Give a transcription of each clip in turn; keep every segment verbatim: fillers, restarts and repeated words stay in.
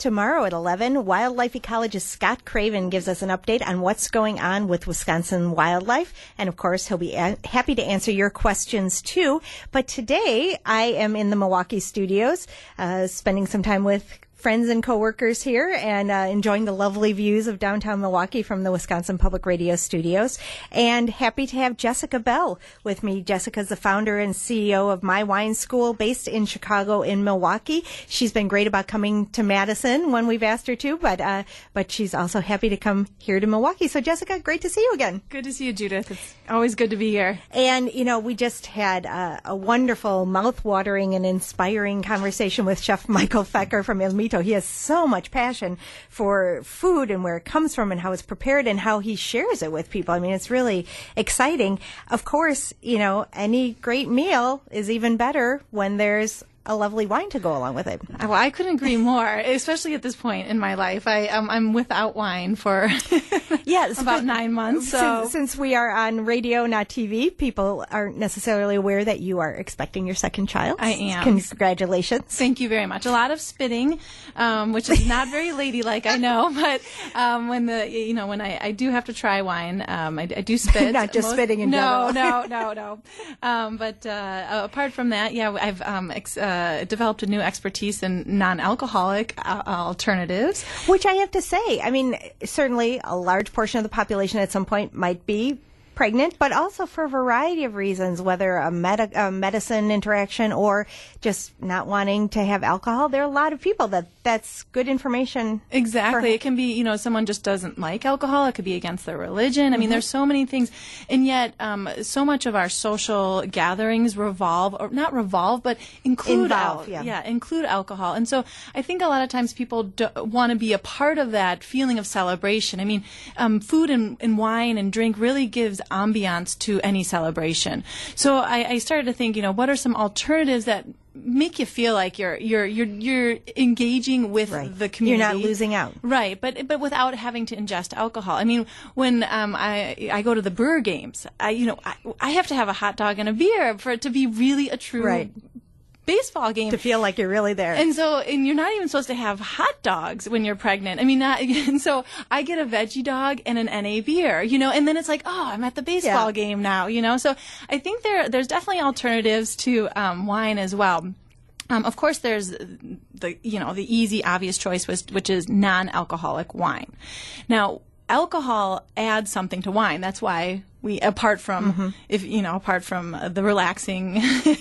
tomorrow at eleven. Wildlife ecologist Scott Craven gives us an update on what's going on with Wisconsin wildlife. And, of course, he'll be a- happy to answer your questions, too. But today, I am in the Milwaukee studios, uh, spending some time with friends and coworkers here and uh, enjoying the lovely views of downtown Milwaukee from the Wisconsin Public Radio studios. And happy to have Jessica Bell with me. Jessica's the founder and C E O of My Wine School, based in Chicago in Milwaukee. She's been great about coming to Madison when we've asked her to, but uh, but she's also happy to come here to Milwaukee. So, Jessica, great to see you again. Good to see you, Judith. It's always good to be here. And, you know, we just had uh, a wonderful, mouth-watering and inspiring conversation with Chef Michael Fecker from El Mito. He has so much passion for food and where it comes from and how it's prepared and how he shares it with people. I mean, it's really exciting. Of course, you know, any great meal is even better when there's a lovely wine to go along with it. Well, I couldn't agree more, especially at this point in my life. I, um, I'm without wine for yeah, about nine months. So. Since, since we are on radio, not T V, people aren't necessarily aware that you are expecting your second child. I am. Congratulations. Thank you very much. A lot of spitting, um, which is not very ladylike, I know, but um, when the you know when I, I do have to try wine, um, I, I do spit. Not just Most, spitting in no, general. no, no, no, um, but uh, apart from that, yeah, I've um, ex- uh, developed a new expertise in non-alcoholic uh, alternatives. Which I have to say, I mean, certainly a large portion of the population at some point might be pregnant, but also for a variety of reasons, whether a, med- a medicine interaction or just not wanting to have alcohol. There are a lot of people that that's good information. Exactly. For- it can be, you know, someone just doesn't like alcohol. It could be against their religion. I mm-hmm. mean, there's so many things. And yet, um, so much of our social gatherings revolve, or not revolve, but include Involve, al- yeah. yeah, include alcohol. And so I think a lot of times people do- want to be a part of that feeling of celebration. I mean, um, food and, and wine and drink really gives ambiance to any celebration. So I, I started to think, you know, what are some alternatives that make you feel like you're you're you're you're engaging with right. the community. You're not losing out, right? But but without having to ingest alcohol. I mean, when um, I I go to the Brewer games, I you know I, I have to have a hot dog and a beer for it to be really a true. Right. baseball game to feel like you're really there. And so, and you're not even supposed to have hot dogs when you're pregnant. I mean, not, and so I get a veggie dog and an N A beer, you know, and then it's like, oh, I'm at the baseball yeah. game now, you know. So I think there, there's definitely alternatives to um, wine as well. Um, of course, there's the, you know, the easy, obvious choice, which, which is non-alcoholic wine. Now, alcohol adds something to wine. That's why we, apart from, mm-hmm. if you know, apart from the relaxing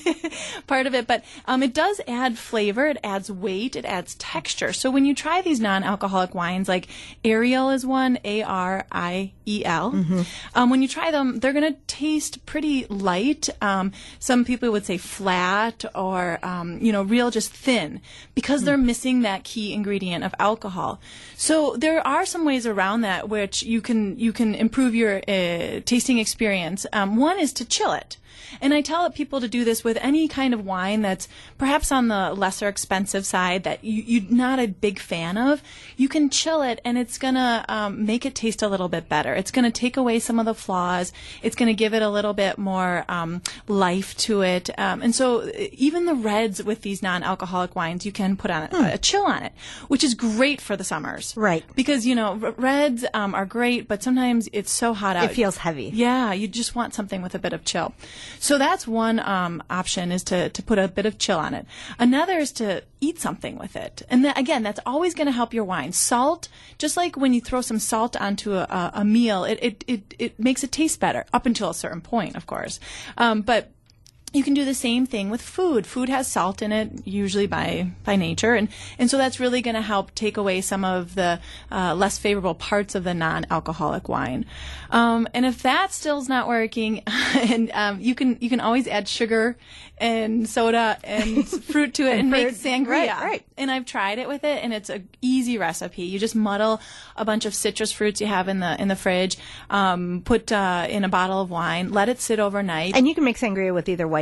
part of it, but um, it does add flavor. It adds weight. It adds texture. So when you try these non-alcoholic wines, like Ariel is one, A R I E L. Mm-hmm. Um, when you try them, they're going to taste pretty light. Um, some people would say flat, or um, you know, real, just thin, because mm-hmm. they're missing that key ingredient of alcohol. So there are some ways around that which you can you can improve your uh, tasting experience. Um, one is to chill it. And I tell people to do this with any kind of wine that's perhaps on the lesser expensive side that you, you're not a big fan of. You can chill it, and it's going to um, make it taste a little bit better. It's going to take away some of the flaws. It's going to give it a little bit more um, life to it. Um, and so even the reds with these non-alcoholic wines, you can put on a, hmm. a chill on it, which is great for the summers. Right. Because, you know, r- reds um, are great, but sometimes it's so hot out. It feels heavy. Yeah, you just want something with a bit of chill. So that's one um, option, is to, to put a bit of chill on it. Another is to eat something with it. And that, again, that's always going to help your wine. Salt, just like when you throw some salt onto a, a, a meal, it, it, it, it makes it taste better, up until a certain point, of course. Um, but you can do the same thing with food. Food has salt in it, usually by, by nature, and, and so that's really going to help take away some of the uh, less favorable parts of the non-alcoholic wine. Um, and if that still's not working, and um, you can you can always add sugar and soda and fruit to it and, and make sangria. Right, right. And I've tried it with it, and it's an easy recipe. You just muddle a bunch of citrus fruits you have in the in the fridge, um, put uh, in a bottle of wine, let it sit overnight. And you can make sangria with either white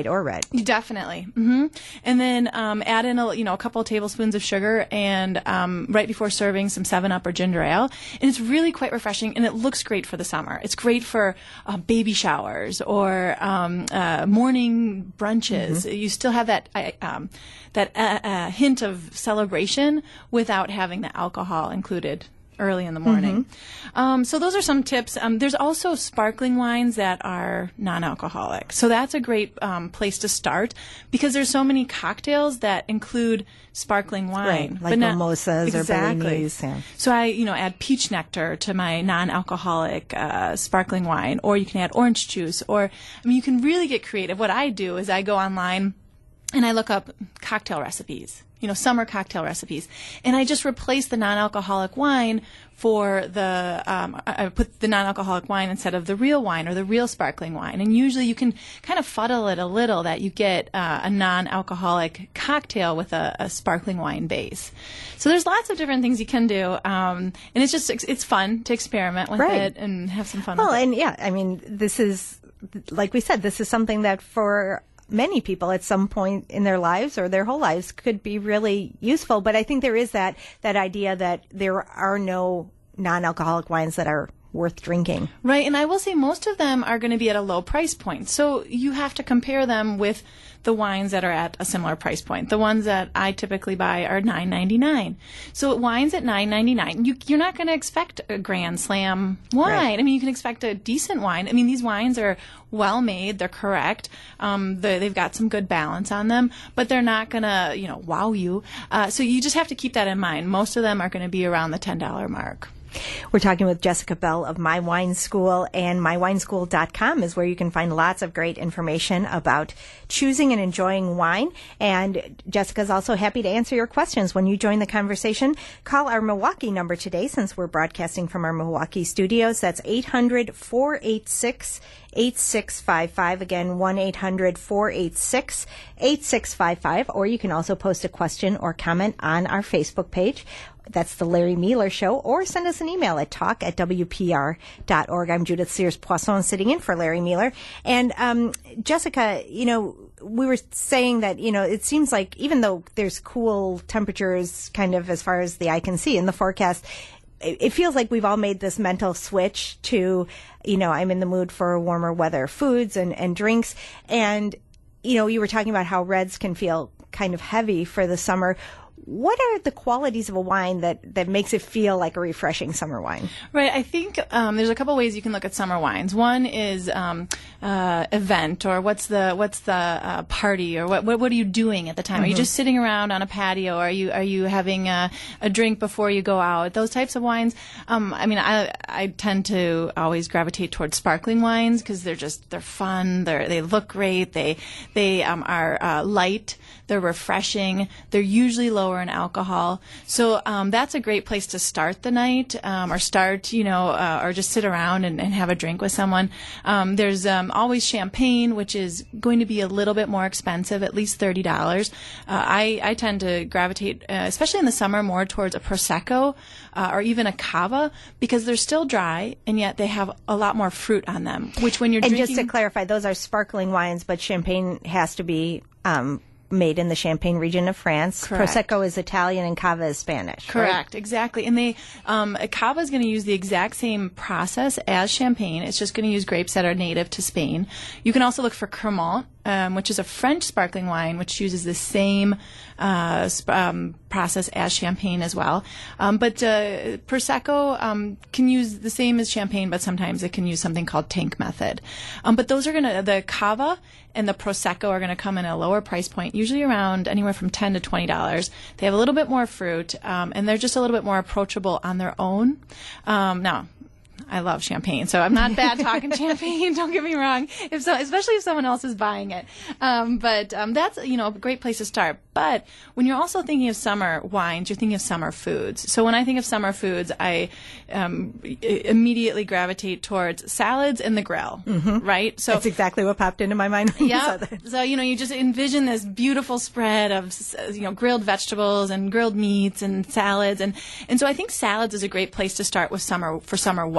white or red. Definitely. Mm-hmm. And then um, add in a, you know, a couple of tablespoons of sugar and um, right before serving some seven up or ginger ale. And it's really quite refreshing, and it looks great for the summer. It's great for uh, baby showers or um, uh, morning brunches. Mm-hmm. You still have that uh, um, that uh, uh, hint of celebration without having the alcohol included early in the morning. Mm-hmm. Um, so those are some tips. Um, there's also sparkling wines that are non-alcoholic. So that's a great um, place to start because there's so many cocktails that include sparkling wine. Right, like but not, mimosas exactly. or Bellinis. Yeah. So I, you know, add peach nectar to my non-alcoholic uh, sparkling wine, or you can add orange juice, or, I mean, you can really get creative. What I do is I go online and I look up cocktail recipes, you know, summer cocktail recipes. And I just replace the non-alcoholic wine for the, um, I put the non-alcoholic wine instead of the real wine or the real sparkling wine. And usually you can kind of fuddle it a little that you get uh, a non-alcoholic cocktail with a, a sparkling wine base. So there's lots of different things you can do. Um, and it's just, it's, it's fun to experiment with right. it and have some fun well, with it. and yeah, I mean, this is, like we said, this is something that for many people at some point in their lives or their whole lives could be really useful. But I think there is that, that idea that there are no non-alcoholic wines that are worth drinking. Right. And I will say most of them are going to be at a low price point. So you have to compare them with the wines that are at a similar price point. The ones that I typically buy are nine ninety-nine. So wines at nine ninety-nine, you, you're not going to expect a Grand Slam wine. Right. I mean, you can expect a decent wine. I mean, these wines are well made. They're correct. Um, they're, they've got some good balance on them, but they're not going to, you know, wow you. Uh, so you just have to keep that in mind. Most of them are going to be around the ten dollar mark. We're talking with Jessica Bell of My Wine School, and my wine school dot com is where you can find lots of great information about choosing and enjoying wine. And Jessica's also happy to answer your questions when you join the conversation. Call our Milwaukee number today, since we're broadcasting from our Milwaukee studios. That's eight hundred, four eight six, eight six five five. Again, one eight hundred, four eight six, eight six five five. Or you can also post a question or comment on our Facebook page. That's the Larry Mueller Show, or send us an email at talk at W P R dot org. I'm Judith Sears-Poisson, sitting in for Larry Mueller. And um, Jessica, you know, we were saying that, you know, it seems like even though there's cool temperatures kind of as far as the eye can see in the forecast, it feels like we've all made this mental switch to, you know, I'm in the mood for warmer weather foods and, and drinks. And, you know, you were talking about how reds can feel kind of heavy for the summer. What are the qualities of a wine that, that makes it feel like a refreshing summer wine? Right. I think um, there's a couple ways you can look at summer wines. One is um, uh, event, or what's the what's the uh, party, or what, what what are you doing at the time? Mm-hmm. Are you just sitting around on a patio? Or are you are you having a, a drink before you go out? Those types of wines. Um, I mean, I I tend to always gravitate towards sparkling wines because they're just they're fun. They they look great. They they um, are uh, light. They're refreshing. They're usually lower in alcohol. So um, that's a great place to start the night, um, or start, you know, uh, or just sit around and, and have a drink with someone. Um, there's um, always champagne, which is going to be a little bit more expensive, at least thirty dollars. Uh, I, I tend to gravitate, uh, especially in the summer, more towards a Prosecco uh, or even a Cava, because they're still dry, and yet they have a lot more fruit on them, which when you're and drinking... just to clarify, those are sparkling wines, but champagne has to be... Um, made in the Champagne region of France. Correct. Prosecco is Italian and Cava is Spanish. Correct, right? Exactly. And they, um, Cava is going to use the exact same process as Champagne. It's just going to use grapes that are native to Spain. You can also look for Cremant, um, which is a French sparkling wine, which uses the same uh, sp- um, process as Champagne as well. Um, but uh, Prosecco um, can use the same as Champagne, but sometimes it can use something called tank method. Um, but those are going to, the Cava and the Prosecco are going to come in a lower price point, usually around anywhere from ten to twenty dollars. They have a little bit more fruit, um, and they're just a little bit more approachable on their own. Um, now, I love champagne, so I'm not bad talking champagne. Don't get me wrong. If so, especially if someone else is buying it. Um, but um, that's, you know, a great place to start. But when you're also thinking of summer wines, you're thinking of summer foods. So when I think of summer foods, I um, immediately gravitate towards salads and the grill. Mm-hmm. Right. So that's exactly what popped into my mind. Yeah. So you know, you just envision this beautiful spread of, you know, grilled vegetables and grilled meats and salads, and and so I think salads is a great place to start with summer for summer white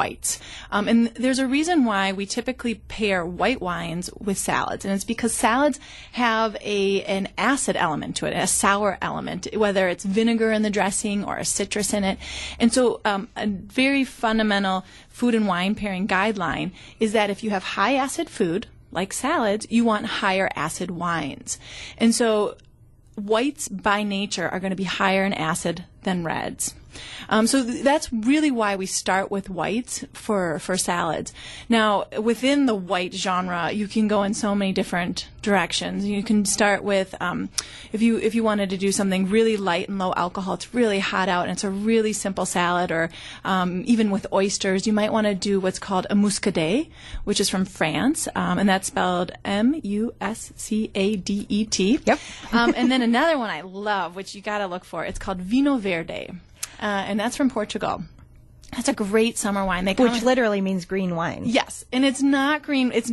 whites. Um, and there's a reason why we typically pair white wines with salads, and it's because salads have a an acid element to it, a sour element, whether it's vinegar in the dressing or a citrus in it. And so um, a very fundamental food and wine pairing guideline is that if you have high acid food, like salads, you want higher acid wines. And so whites by nature are going to be higher in acid than reds. Um, so th- that's really why we start with whites for, for salads. Now, within the white genre, you can go in so many different directions. You can start with, um, if you if you wanted to do something really light and low alcohol, it's really hot out, and it's a really simple salad, or um, even with oysters, you might want to do what's called a muscadet, which is from France, um, and that's spelled M U S C A D E T. Yep. um, and then another one I love, which you got to look for, it's called Vinho Verde. Uh, and that's from Portugal. That's a great summer wine. They Which literally means green wine. Yes, and it's not green. It's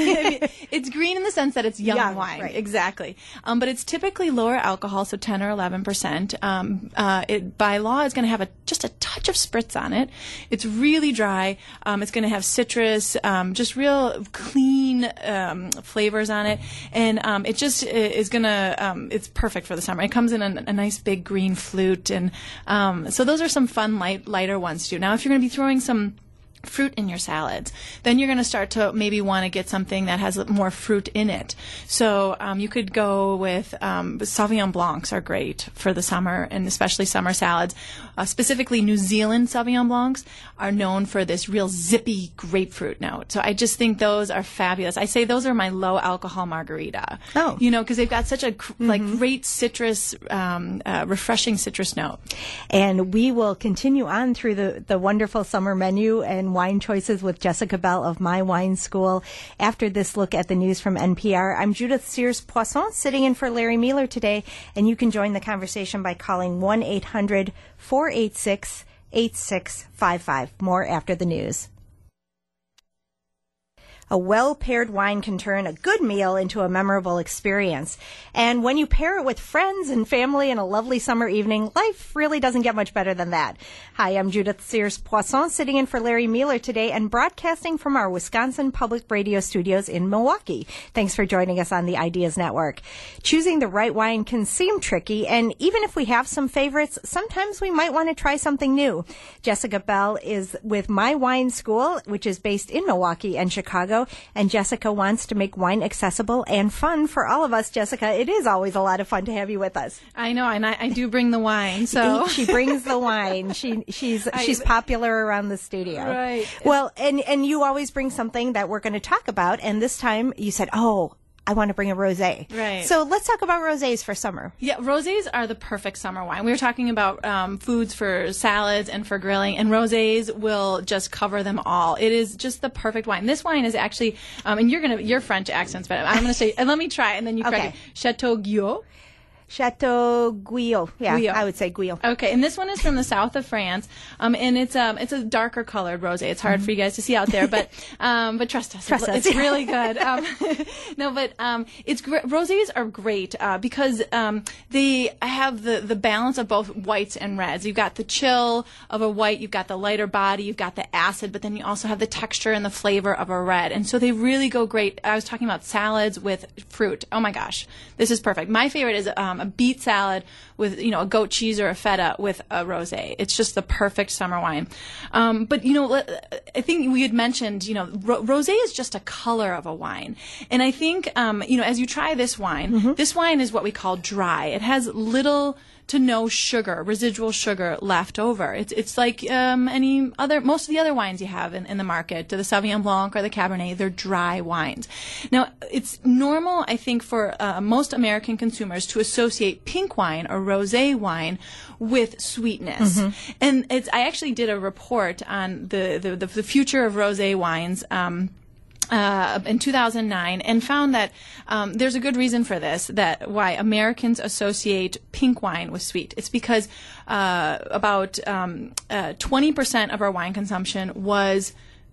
it's green in the sense that it's young, young wine, right. exactly. Um, but it's typically lower alcohol, so ten or eleven percent. Um, uh, it by law is going to have a just a touch of spritz on it. It's really dry. Um, it's going to have citrus, um, just real clean um, flavors on it, and um, it just is going to. Um, it's perfect for the summer. It comes in a, a nice big green flute, and um, so those are some fun light lighter ones too. Now, if you're going to be throwing some fruit in your salads, then you're going to start to maybe want to get something that has more fruit in it. So um, you could go with um, Sauvignon Blancs are great for the summer, and especially summer salads. Uh, specifically, New Zealand Sauvignon Blancs are known for this real zippy grapefruit note. So I just think those are fabulous. I say those are my low alcohol margarita. Oh. You know, because they've got such a mm-hmm. like great citrus, um, uh, refreshing citrus note. And we will continue on through the, the wonderful summer menu and wine choices with Jessica Bell of My Wine School after this look at the news from N P R. I'm Judith Sears-Poisson, sitting in for Larry Mueller today, and you can join the conversation by calling one eight hundred four eight six eight six five five. More after the news. A well-paired wine can turn a good meal into a memorable experience. And when you pair it with friends and family in a lovely summer evening, life really doesn't get much better than that. Hi, I'm Judith Sears-Poisson, sitting in for Larry Mueller today and broadcasting from our Wisconsin Public Radio studios in Milwaukee. Thanks for joining us on the Ideas Network. Choosing the right wine can seem tricky, and even if we have some favorites, sometimes we might want to try something new. Jessica Bell is with My Wine School, which is based in Milwaukee and Chicago. And Jessica wants to make wine accessible and fun for all of us. Jessica, it is always a lot of fun to have you with us. I know, and I, I do bring the wine. So she brings the wine. She she's I, she's popular around the studio. Right. Well, and and you always bring something that we're going to talk about. And this time you said, oh, I want to bring a rosé. Right. So let's talk about rosés for summer. Yeah, rosés are the perfect summer wine. We were talking about um, foods for salads and for grilling, and rosés will just cover them all. It is just the perfect wine. This wine is actually, um, and you're gonna, your French accents, but I'm gonna say, and let me try, and then you correct okay. it. Chateau Guyot. Chateau Guyot. Yeah, Guyot. I would say Guyot. Okay, and this one is from the south of France, um, and it's um, it's a darker colored rosé. It's hard mm-hmm. for you guys to see out there, but um, but trust us, trust it's, us. it's really good. Um, no, but um, it's gr- rosés are great uh, because um, they have the the balance of both whites and reds. You've got the chill of a white, you've got the lighter body, you've got the acid, but then you also have the texture and the flavor of a red, and so they really go great. I was talking about salads with fruit. Oh my gosh, this is perfect. My favorite is um, a beet salad with, you know, a goat cheese or a feta with a rosé. It's just the perfect summer wine. Um, but, you know, I think we had mentioned, you know, ro- rosé is just a color of a wine. And I think, um, you know, as you try this wine, mm-hmm. this wine is what we call dry. It has little to no sugar, residual sugar left over. It's it's like um, any other, most of the other wines you have in, in the market, the Sauvignon Blanc or the Cabernet, they're dry wines. Now, it's normal, I think, for uh, most American consumers to associate pink wine or rosé wine with sweetness. Mm-hmm. And it's, I actually did a report on the, the, the, the future of rosé wines, um, Uh, in two thousand nine, and found that um, there's a good reason for this, that why Americans associate pink wine with sweet. It's because uh, about um, uh, twenty percent of our wine consumption was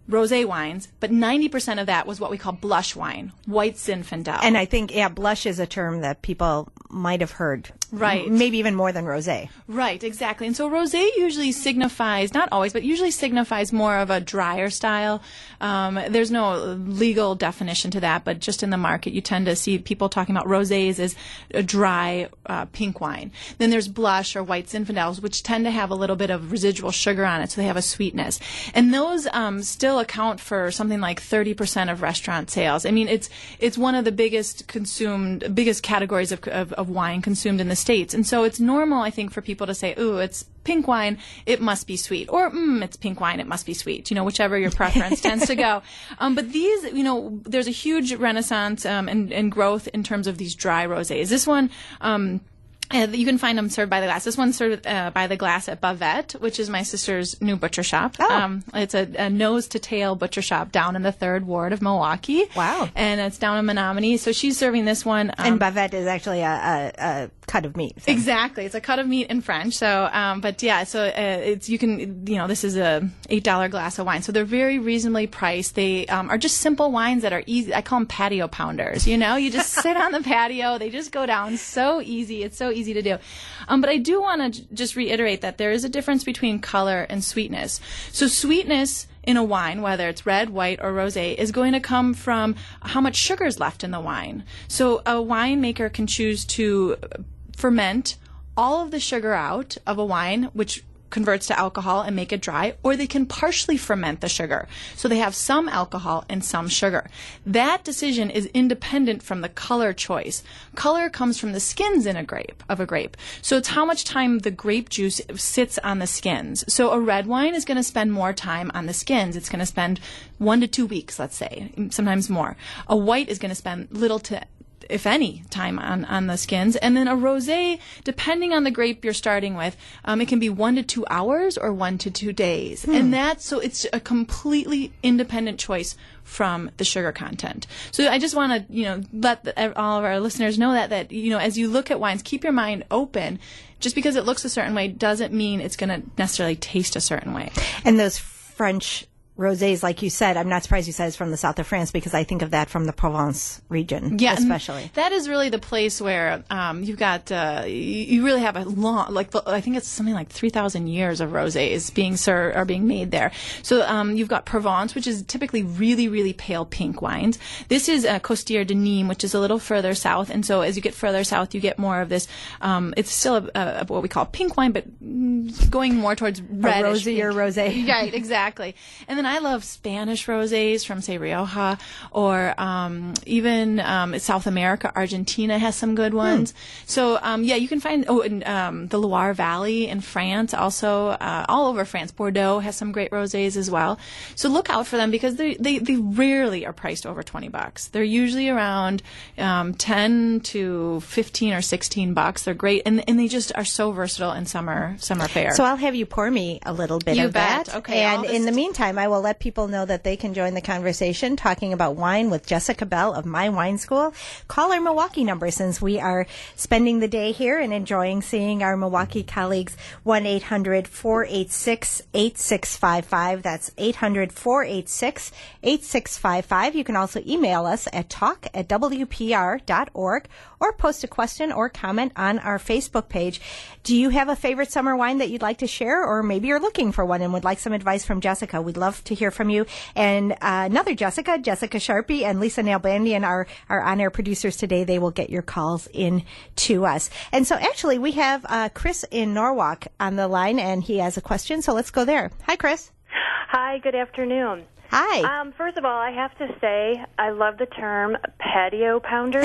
rosé wines, but ninety percent of that was what we call blush wine, white Zinfandel. And I think, yeah, blush is a term that people might have heard. Right. M- maybe even more than rosé. Right, exactly. And so rosé usually signifies, not always, but usually signifies more of a drier style. Um, there's no legal definition to that, but just in the market, you tend to see people talking about rosés as a dry uh, pink wine. Then there's blush or white Zinfandels, which tend to have a little bit of residual sugar on it, so they have a sweetness. And those um, still account for something like thirty percent of restaurant sales. I mean, it's it's one of the biggest consumed, biggest categories of, of, of wine consumed in the States. And so it's normal, I think, for people to say, ooh, it's pink wine, it must be sweet. Or, mm, it's pink wine, it must be sweet. You know, whichever your preference tends to go. Um, but these, you know, there's a huge renaissance um, and, and growth in terms of these dry rosés. This one, um, Uh, you can find them served by the glass. This one's served uh, by the glass at Bavette, which is my sister's new butcher shop. Oh. Um, it's a, a nose-to-tail butcher shop down in the third ward of Milwaukee. Wow. And it's down in Menominee. So she's serving this one. Um, And bavette is actually a, a, a cut of meat. So. Exactly. It's a cut of meat in French. So, um, but yeah, so uh, it's, you can, you know, this is a eight dollar glass of wine. So they're very reasonably priced. They um, are just simple wines that are easy. I call them patio pounders. You know, you just sit on the patio. They just go down so easy. It's so easy to do. Um, but I do want to j- just reiterate that there is a difference between color and sweetness. So sweetness in a wine, whether it's red, white, or rosé, is going to come from how much sugar is left in the wine. So a winemaker can choose to ferment all of the sugar out of a wine, which converts to alcohol and make it dry, or they can partially ferment the sugar. So they have some alcohol and some sugar. That decision is independent from the color choice. Color comes from the skins in a grape, of a grape. So it's how much time the grape juice sits on the skins. So a red wine is going to spend more time on the skins. It's going to spend one to two weeks, let's say, sometimes more. A white is going to spend little to if any, time on, on the skins. And then a rosé, depending on the grape you're starting with, um, it can be one to two hours or one to two days. Hmm. And that's, so it's a completely independent choice from the sugar content. So I just want to, you know, let the, all of our listeners know that, that, you know, as you look at wines, keep your mind open. Just because it looks a certain way doesn't mean it's going to necessarily taste a certain way. And those French rosés, like you said, I'm not surprised you said it's from the south of France, because I think of that from the Provence region, yeah, especially. That is really the place where um, you've got, uh, you, you really have a long, like, the, I think it's something like three thousand years of rosés being served, are being made there. So um, you've got Provence, which is typically really, really pale pink wines. This is uh, Costières de Nîmes, which is a little further south. And so as you get further south, you get more of this, um, it's still a, a, what we call pink wine, but going more towards reddish. A rosier rosé. Right, exactly. And then I love Spanish rosés from, say, Rioja, or um, even um, South America. Argentina has some good ones. Hmm. So, um, yeah, you can find, oh, in um, the Loire Valley in France, also uh, all over France. Bordeaux has some great rosés as well. So look out for them, because they, they, they rarely are priced over twenty bucks. They're usually around um, ten to fifteen or sixteen bucks. They're great, and and they just are so versatile in summer summer fare. So I'll have you pour me a little bit you of bet. that. Okay. And in the meantime, I will let people know that they can join the conversation talking about wine with Jessica Bell of My Wine School. Call our Milwaukee number, since we are spending the day here and enjoying seeing our Milwaukee colleagues. one eight hundred four eight six eight six five five. That's eight hundred four eight six eight six five five. You can also email us at talk at w p r dot org, or post a question or comment on our Facebook page. Do you have a favorite summer wine that you'd like to share, or maybe you're looking for one and would like some advice from Jessica? We'd love to hear from you. And uh, another Jessica, Jessica Sharpie, and Lisa Nalbandian are our on-air producers today. They will get your calls in to us. And so actually we have uh, Chris in Norwalk on the line, and he has a question. So let's go there. Hi, Chris. Hi, good afternoon. Hi. Um, first of all, I have to say I love the term patio pounders.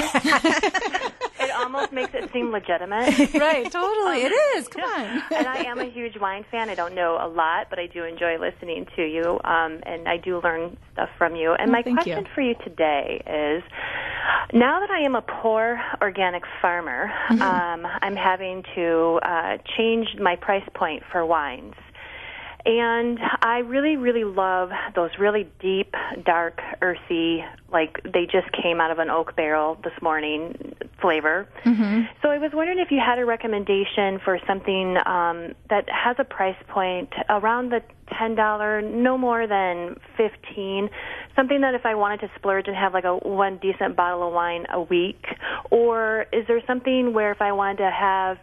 It almost makes it seem legitimate. Right, totally. It is. Come on. And I am a huge wine fan. I don't know a lot, but I do enjoy listening to you, um, and I do learn stuff from you. And oh, my thank question you. for you today is, now that I am a poor organic farmer, mm-hmm. um, I'm having to uh, change my price point for wines. And I really, really love those really deep, dark, earthy, like they just came out of an oak barrel this morning flavor. Mm-hmm. So I was wondering if you had a recommendation for something um, that has a price point around the ten dollars, no more than fifteen dollars. Something that if I wanted to splurge and have like a one decent bottle of wine a week, or is there something where if I wanted to have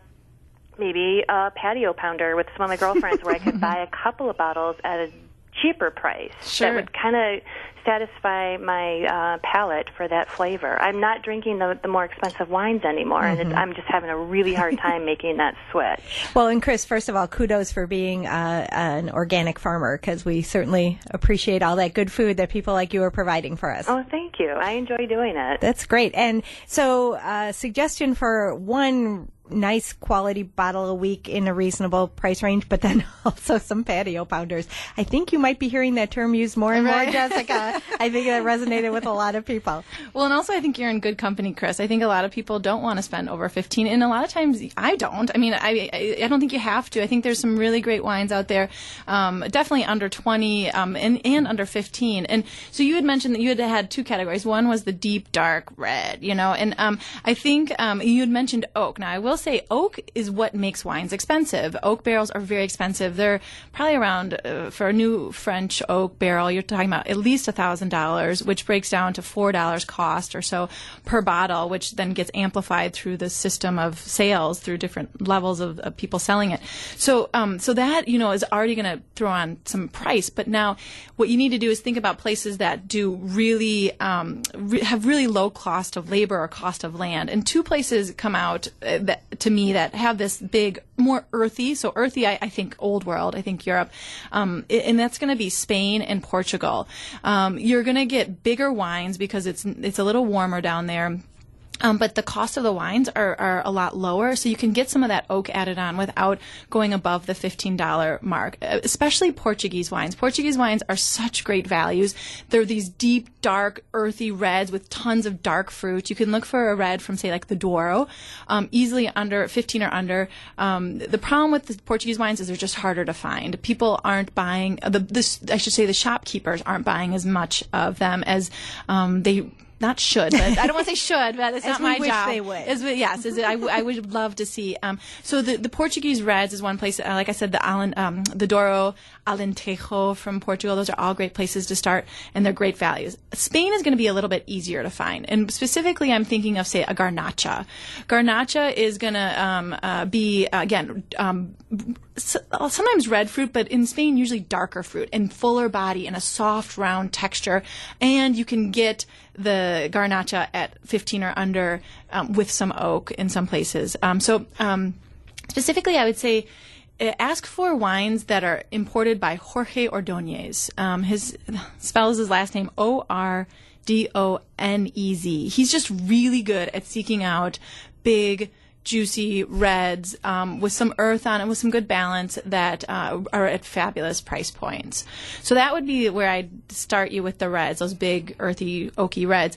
maybe a patio pounder with some of my girlfriends where I could buy a couple of bottles at a cheaper price sure. that would kind of satisfy my uh, palate for that flavor. I'm not drinking the, the more expensive wines anymore, mm-hmm. and it's, I'm just having a really hard time making that switch. Well, and Chris, first of all, kudos for being uh, an organic farmer, because we certainly appreciate all that good food that people like you are providing for us. Oh, thank you. I enjoy doing it. That's great. And so, uh, suggestion for one nice quality bottle a week in a reasonable price range, but then also some patio pounders. I think you might be hearing that term used more and right. more, Jessica. I think that resonated with a lot of people. Well, and also I think you're in good company, Chris. I think a lot of people don't want to spend over fifteen, and a lot of times I don't. I mean, I I, I don't think you have to. I think there's some really great wines out there, um, definitely under twenty um, and, and under fifteen. And so you had mentioned that you had had two categories. One was the deep, dark red, you know, and um, I think um, you had mentioned oak. Now, I will say oak is what makes wines expensive. Oak barrels are very expensive. They're probably around, uh, for a new French oak barrel, you're talking about at least one thousand dollars, which breaks down to four dollars cost or so per bottle, which then gets amplified through the system of sales through different levels of, of people selling it. So, um, so that, you know, is already going to throw on some price. But now what you need to do is think about places that do really, um, re- have really low cost of labor or cost of land. And two places come out uh, that, to me, that have this big, more earthy. So earthy, I, I think old world, I think Europe, um, and that's going to be Spain and Portugal. Um, you're going to get bigger wines because it's it's a little warmer down there. Um, but the cost of the wines are, are a lot lower, so you can get some of that oak added on without going above the fifteen dollars mark, especially Portuguese wines. Portuguese wines are such great values. They're these deep, dark, earthy reds with tons of dark fruit. You can look for a red from, say, like the Douro, um, easily under fifteen or under. Um, the problem with the Portuguese wines is they're just harder to find. People aren't buying, the, this, I should say the shopkeepers aren't buying as much of them as um, they Not should, but I don't want to say should, but it's As not we my wish job. they would. As we, yes, as I, I would love to see. Um, so the, the Portuguese reds is one place. Uh, like I said, the Alen, um, the Douro, Alentejo from Portugal. Those are all great places to start, and they're great values. Spain is going to be a little bit easier to find, and specifically, I'm thinking of, say, a Garnacha. Garnacha is going to um, uh, be uh, again. Um, sometimes red fruit, but in Spain, usually darker fruit and fuller body and a soft, round texture. And you can get the Garnacha at fifteen or under um, with some oak in some places. Um, so um, specifically, I would say uh, ask for wines that are imported by Jorge Ordóñez. Um, his spells his last name O R D O N E Z. He's just really good at seeking out big, juicy reds um, with some earth on it, with some good balance that uh, are at fabulous price points. So that would be where I'd start you with the reds, those big, earthy, oaky reds.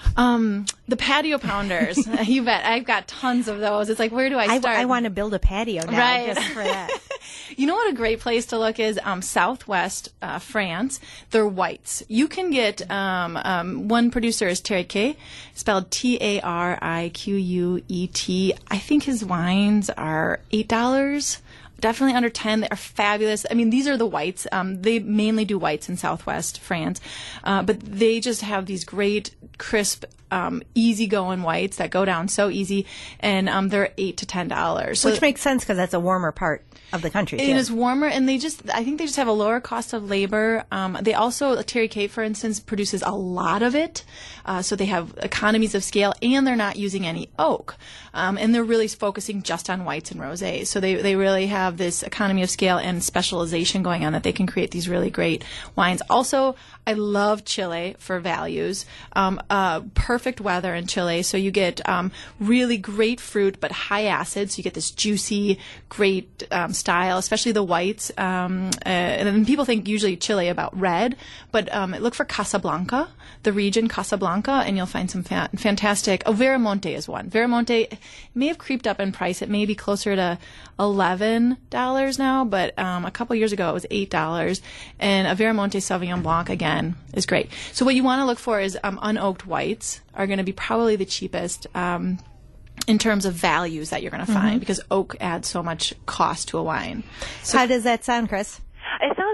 Um, the patio pounders, you bet. I've got tons of those. It's like, where do I start? I, I want to build a patio now right. just for that. You know what a great place to look is? Um, Southwest uh, France. They're whites. You can get, um, um, one producer is Tariquet, spelled T A R I Q U E T. I think his wines are eight dollars. Definitely under ten. They are fabulous. I mean, these are the whites. Um, they mainly do whites in Southwest France. Uh, but they just have these great, crisp, um, easy-going whites that go down so easy. And um, they're eight to ten dollars. So Which makes sense because that's a warmer part of the country, too. It is warmer, and they just, I think they just have a lower cost of labor. Um, they also, Tariquet, for instance, produces a lot of it. Uh, so they have economies of scale, and they're not using any oak. Um, and they're really focusing just on whites and rosés. So they, they really have this economy of scale and specialization going on that they can create these really great wines. Also, I love Chile for values. Um, uh, perfect weather in Chile. So you get um, really great fruit, but high acid. So you get this juicy, great um, style, especially the whites. Um, uh, and then people think usually Chile about red, but um, look for Casablanca, the region Casablanca, and you'll find some fa- fantastic. Oh, Veramonte is one. Veramonte may have creeped up in price. It may be closer to eleven dollars now, but um, a couple years ago it was eight dollars. And a Veramonte Sauvignon Blanc, again, is great. So what you want to look for is um, unoaked whites are going to be probably the cheapest um, in terms of values that you're going to find, mm-hmm. because oak adds so much cost to a wine. So how does that sound, Chris? It sounds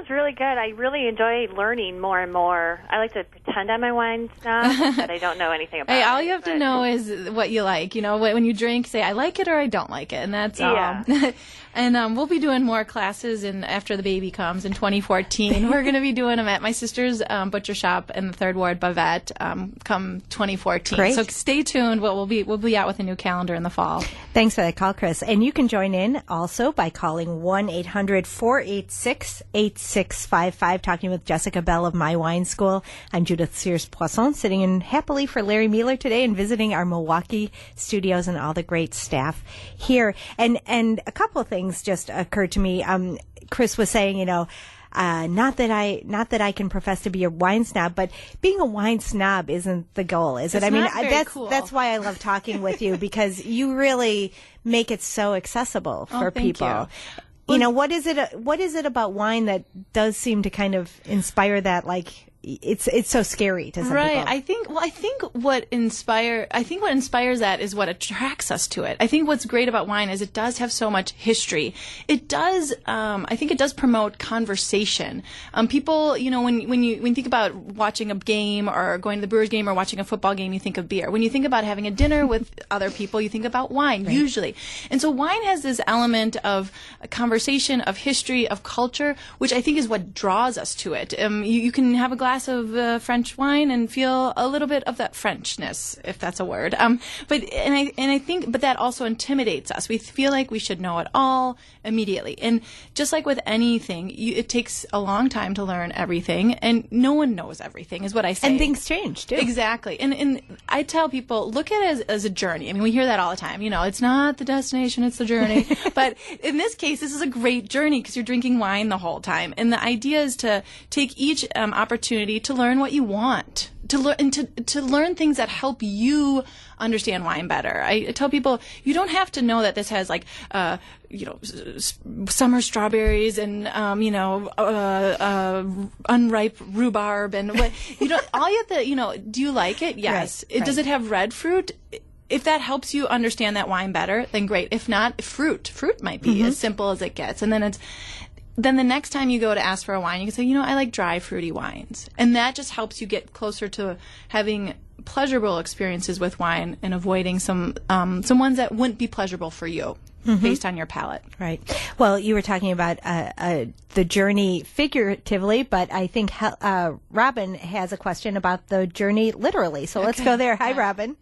sounds really good. I really enjoy learning more and more. I like to pretend I'm a wine snob, but I don't know anything about hey, all it. you have but... to know is what you like. You know, when you drink, say, I like it or I don't like it, and that's all. Yeah. And um, we'll be doing more classes in, after the baby comes in twenty fourteen. We're going to be doing them at my sister's um, butcher shop in the Third Ward, Bavette, um, come twenty fourteen. Great. So stay tuned. We'll, we'll be we'll be out with a new calendar in the fall. Thanks for that call, Chris. And you can join in also by calling one eight hundred four eight six eight six five five, talking with Jessica Bell of My Wine School. I'm Judith Sears-Poisson, sitting in happily for Larry Mueller today and visiting our Milwaukee studios and all the great staff here. And and a couple of things just occurred to me. Um, Chris was saying, you know, Uh, not that I, not that I can profess to be a wine snob, but being a wine snob isn't the goal, is it? It's I mean, not very that's cool. that's why I love talking with you, because you really make it so accessible Oh, for thank people. you. You know, what is it? What is it about wine that does seem to kind of inspire that? Like, it's it's so scary to some right. people. I think. Well, I think what inspire. I think what inspires that is what attracts us to it. I think what's great about wine is it does have so much history. It does. Um, I think it does promote conversation. Um, people, you know, when when you when you think about watching a game or going to the Brewers game or watching a football game, you think of beer. When you think about having a dinner with other people, you think about wine Right. usually. And so wine has this element of conversation, of history, of culture, which I think is what draws us to it. Um, you, you can have a glass of uh, French wine and feel a little bit of that Frenchness, if that's a word. Um, but and I and I think, but that also intimidates us. We feel like we should know it all immediately. And just like with anything, you, it takes a long time to learn everything, and no one knows everything, is what I say. And things change too. Exactly. And and I tell people, look at it as, as a journey. I mean, we hear that all the time. You know, it's not the destination, it's the journey. But in this case, this is a great journey because you're drinking wine the whole time. And the idea is to take each um, opportunity to learn what you want. To learn and to to learn things that help you understand wine better. I, I tell people you don't have to know that this has like uh you know s- summer strawberries and um you know uh, uh unripe rhubarb and what you know all you have to you know do you like it? Yes. Right, It, does right. it have red fruit? If that helps you understand that wine better, then great. If not, fruit. Fruit might be Mm-hmm. as simple as it gets. And then it's then the next time you go to ask for a wine, you can say, you know, I like dry, fruity wines. And that just helps you get closer to having pleasurable experiences with wine and avoiding some um, some ones that wouldn't be pleasurable for you based on your palate. Right. Well, you were talking about uh, uh, the journey figuratively, but I think uh, Robin has a question about the journey literally. So let's Okay. go there. Hi, Robin.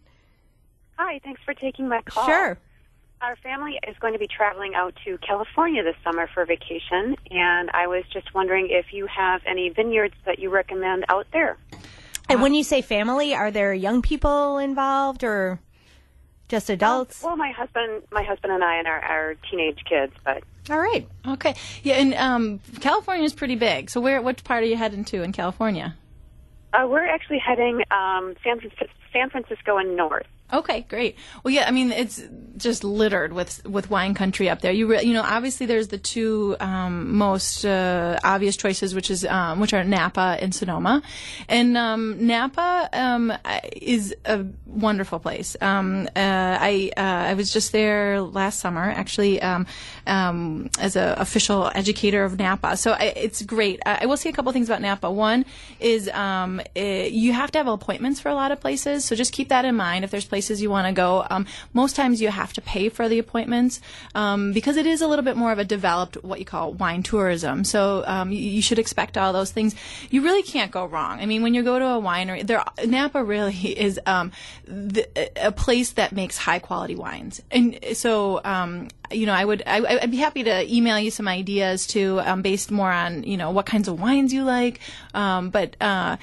Hi, thanks for taking my call. Sure. Our family is going to be traveling out to California this summer for vacation, and I was just wondering if you have any vineyards that you recommend out there. And when you say family, are there young people involved or just adults? Well, my husband, my husband and I and our, our teenage kids, but All right. Okay. Yeah, and um, California is pretty big. So where, which part are you heading to in California? uh, we're actually heading um, San, Francisco, San Francisco and north. Okay, great. Well, yeah, I mean, it's just littered with with wine country up there. You re- you know, obviously there's the two um, most uh, obvious choices, which is um, which are Napa and Sonoma, and um, Napa um, is a wonderful place. Um, uh, I uh, I was just there last summer, actually, um, um, as an official educator of Napa. So I, it's great. I, I will say a couple things about Napa. One is um, it, you have to have appointments for a lot of places, so just keep that in mind if there's places you want to go. Um, most times you have to pay for the appointments um, because it is a little bit more of a developed, what you call wine tourism. So um, you, you should expect all those things. You really can't go wrong. I mean, when you go to a winery, there, Napa really is um, the, a place that makes high quality wines. And so, um, you know, I would, I, I'd be happy to email you some ideas too, um, based more on, you know, what kinds of wines you like. Um, but uh,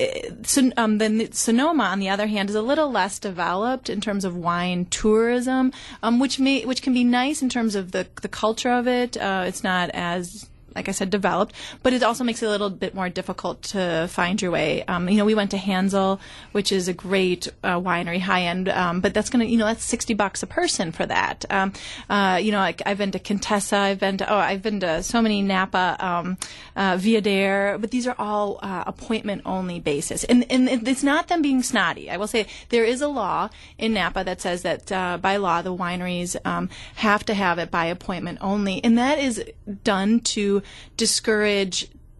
so, um, then Sonoma, on the other hand, is a little less developed in terms of wine tourism, um, which may, which can be nice in terms of the the culture of it. Uh, it's not as, like I said, developed, but it also makes it a little bit more difficult to find your way. Um, you know, we went to Hansel, which is a great uh, winery, high end, um, but that's gonna, you know, that's sixty bucks a person for that. Um, uh, you know, like I've been to Contessa, I've been to, oh, I've been to so many Napa, um, uh, Via d'Air, but these are all uh, appointment only basis, and and it's not them being snotty. I will say there is a law in Napa that says that uh, by law the wineries um, have to have it by appointment only, and that is done to discourage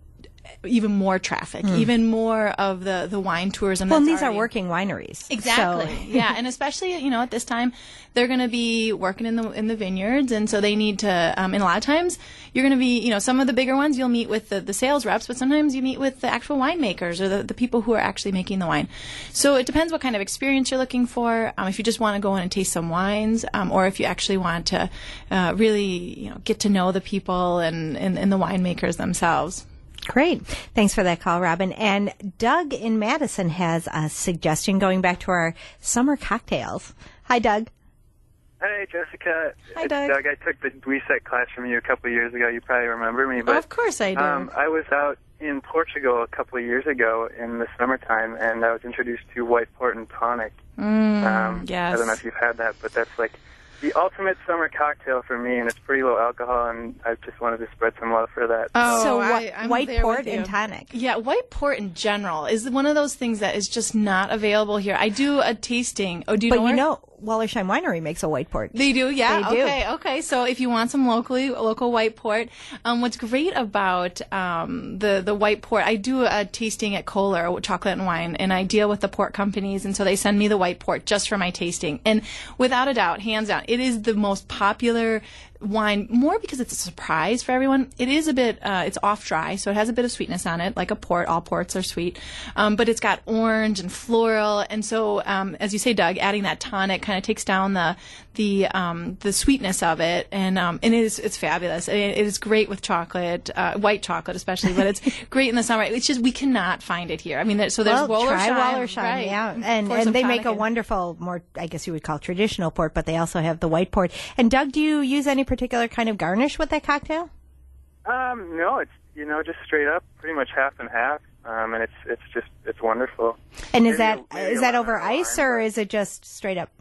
even more traffic, mm. even more of the, the wine tourism. Well, that's and these already... are working wineries. Exactly. So. Yeah, and especially, you know, at this time, they're going to be working in the in the vineyards, and so they need to, um, and a lot of times, you're going to be, you know, some of the bigger ones, you'll meet with the, the sales reps, but sometimes you meet with the actual winemakers or the, the people who are actually making the wine. So it depends what kind of experience you're looking for. Um, if you just want to go in and taste some wines, um, or if you actually want to uh, really, you know, get to know the people and, and, and the winemakers themselves. Great. Thanks for that call, Robin. And Doug in Madison has a suggestion going back to our summer cocktails. Hi, Doug. Hey, Jessica. Hi, it's Doug. Doug. I took the WeSec class from you a couple of years ago. You probably remember me. But, oh, of course I do. Um, I was out in Portugal a couple of years ago in the summertime, and I was introduced to white port and tonic. Mm, um, yes. I don't know if you've had that, but that's like the ultimate summer cocktail for me, and it's pretty low alcohol, and I just wanted to spread some love for that. Oh, so I, wh- white port and tonic. Yeah, white port in general is one of those things that is just not available here. I do a tasting. Oh, do you but know where? you know, Wallersheim Winery makes a white port. They do, yeah. They do. Okay, okay. So if you want some locally local white port, um, what's great about um, the the white port, I do a tasting at Kohler with chocolate and wine, and I deal with the port companies, and so they send me the white port just for my tasting. And without a doubt, hands down, it is the most popular wine, more because it's a surprise for everyone. It is a bit, uh, it's off dry, so it has a bit of sweetness on it, like a port. All ports are sweet, um, but it's got orange and floral, and so um, as you say, Doug, adding that tonic kind of takes down the the um, the sweetness of it, and um, and it is it's fabulous. It, it is great with chocolate, uh, white chocolate especially, but it's great in the summer. It's just we cannot find it here. I mean, there, so there's well, Wallersheim, try Wallersheim, right? yeah, and Pour and some they tonic make a in. wonderful, more I guess you would call traditional port, but they also have the white port. And Doug, do you use any particular kind of garnish with that cocktail? Um, no, it's you know just straight up, pretty much half and half, um, and it's it's just it's wonderful. And is Maybe that a- maybe is a that lemon over or ice lime, or but is it just straight up?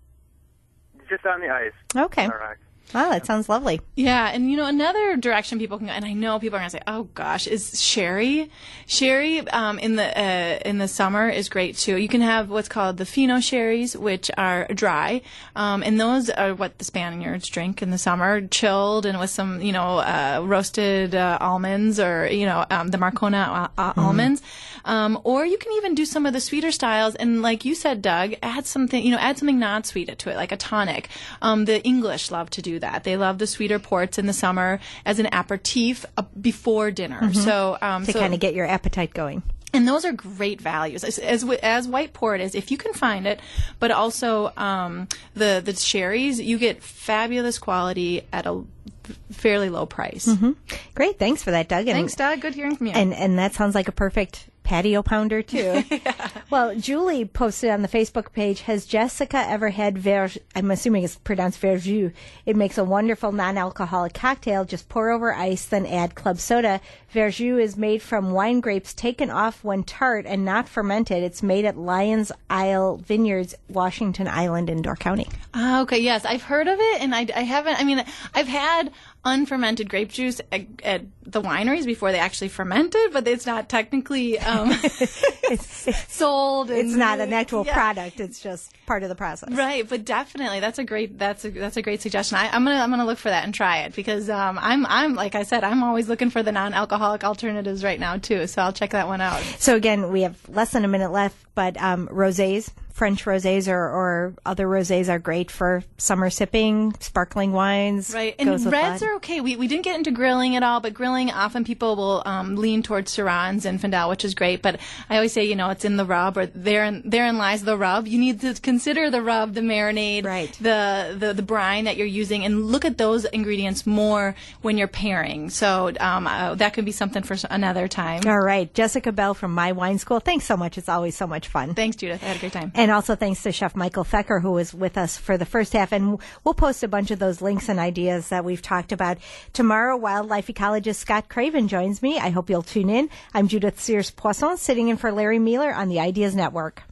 just on the ice? Okay. All right. Wow, that sounds lovely. Yeah, and you know another direction people can go, and I know people are going to say, "Oh gosh," is sherry. Sherry um, in the uh, in the summer is great too. You can have what's called the Fino sherries, which are dry, um, and those are what the Spaniards drink in the summer, chilled and with some you know uh, roasted uh, almonds or you know um, the Marcona uh, mm. almonds. Um, or you can even do some of the sweeter styles, and like you said, Doug, add something you know add something not sweet to it, like a tonic. Um, the English love to do that. They love the sweeter ports in the summer as an aperitif uh, before dinner. Mm-hmm. So um, to so, kind of get your appetite going. And those are great values. As, as as white port is, if you can find it, but also um, the the sherries, you get fabulous quality at a fairly low price. Mm-hmm. Great, thanks for that, Doug. And, Thanks, Doug. Good hearing from you. And and that sounds like a perfect patio pounder too. Yeah. Well, Julie posted on the Facebook page, has Jessica ever had verge, I'm assuming it's pronounced verjus. It makes a wonderful non-alcoholic cocktail. Just pour over ice, then add club soda. Verjus is made from wine grapes taken off when tart and not fermented. It's made at Lions Isle Vineyards, Washington Island in Door County. Ah, okay, yes, I've heard of it, and I, I haven't, I mean, I've had unfermented grape juice at, at the wineries before they actually fermented, but it's not technically um, it's, sold. It's and, not an actual yeah. product. It's just part of the process. Right, but definitely that's a great that's a that's a great suggestion. I, I'm gonna I'm gonna look for that and try it because um, I'm I'm like I said I'm always looking for the non-alcoholic alternatives right now too. So I'll check that one out. So again, we have less than a minute left, but um, rosés. French rosés or, or other rosés are great for summer sipping, sparkling wines. Right, and reds are okay. We we didn't get into grilling at all, but grilling, often people will um, lean towards Syrahs and Zinfandel, which is great. But I always say, you know, it's in the rub, or therein, therein lies the rub. You need to consider the rub, the marinade, right. the, the, the brine that you're using, and look at those ingredients more when you're pairing. So um, uh, that could be something for another time. All right. Jessica Bell from My Wine School. Thanks so much. It's always so much fun. Thanks, Judith. I had a great time. And also thanks to Chef Michael Fecker, who was with us for the first half. And we'll post a bunch of those links and ideas that we've talked about. Tomorrow, wildlife ecologist Scott Craven joins me. I hope you'll tune in. I'm Judith Sears-Poisson, sitting in for Larry Mueller on the Ideas Network.